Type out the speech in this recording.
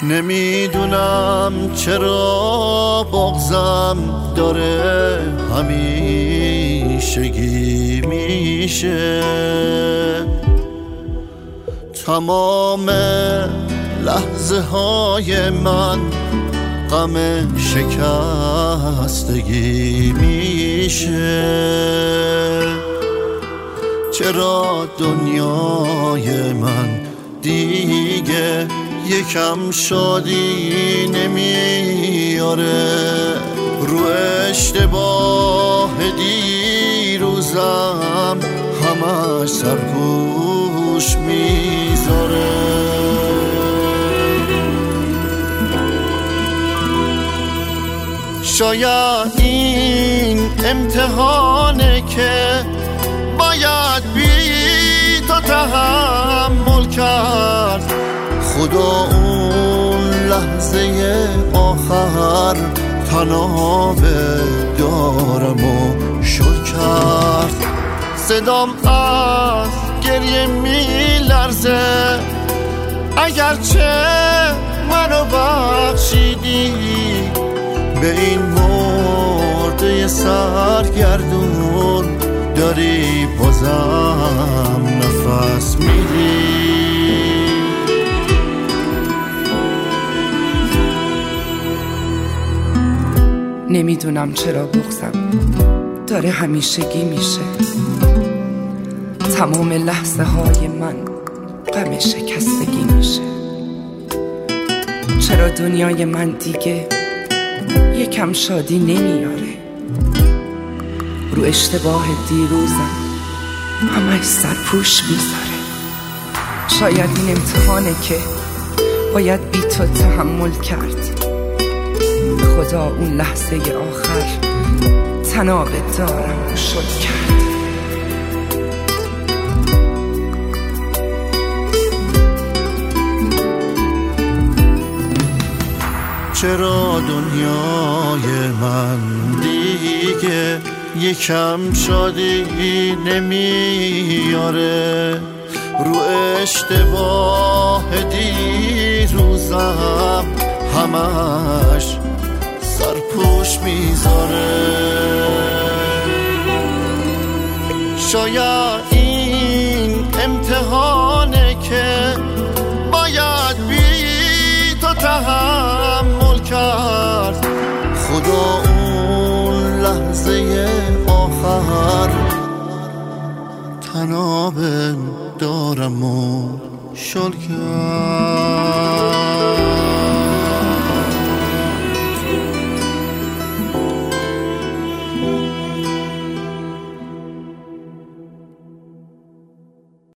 نمیدونم چرا بغضم داره همیشگی میشه، تمام لحظه های من غم شکستگی میشه. چرا دنیای من دیگه یکم شادی نمیاره؟ رو اشتباه دیروزم همش سرپوش میذاره. شاید این امتحانه که باید بی تو تحمل کرد. خدا اون لحظه آخر تناب دارم و شل کرد. صدام از گریه میلرزه، اگرچه منو بخشیدی به این مرده سرگردون داری بازم نفس میدی. نمیدونم چرا بغضم داره همیشگی میشه، تمام لحظه های من غم شکستگی میشه. چرا دنیای من دیگه یکم شادی نمیاره؟ رو اشتباه دیروزم همش سرپوش میذاره. شاید این امتحانه که باید بی تو تحمل کرد. خدا اون لحظه آخر تناب دارم شد کرد. چرا دنیای من دیگه یکم شادی نمیاره؟ رو اشتباه دیروزم همش سرپوش میذاره. شاید این امتحانه که باید بی تو تحمل کرد. خدا اون لحظه آخر تناب دارم و شل کرد.